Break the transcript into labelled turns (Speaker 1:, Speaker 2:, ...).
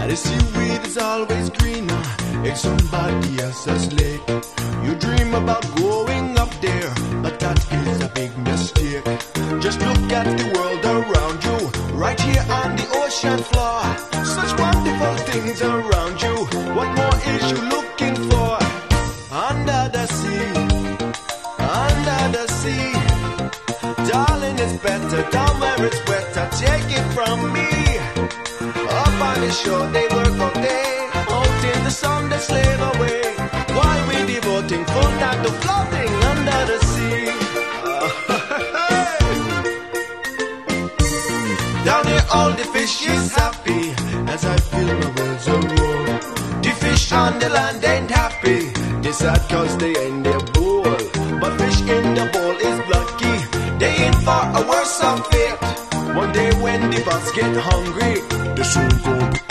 Speaker 1: The seaweed is always greener in somebody else's lake. You dream about growing up there, but that is a big mistake. Just look at the world around you, right here on the ocean floor. Such wonderful things around you. What more is you looking for? Under the sea, under the sea. Darling, it's better down where it's wetter. Take it from me. Up on the shore, they work all day. Out in the sun, they slave away. While we devoting full time to floating under the sea. Down here, all the fish is happy as I feel my world's a roar. The fish on the land ain't happy. They sad cause they ain't their bowl. But fish in the bowl is lucky. They in for a worse of fate. One day when the bus get hungry, they soon go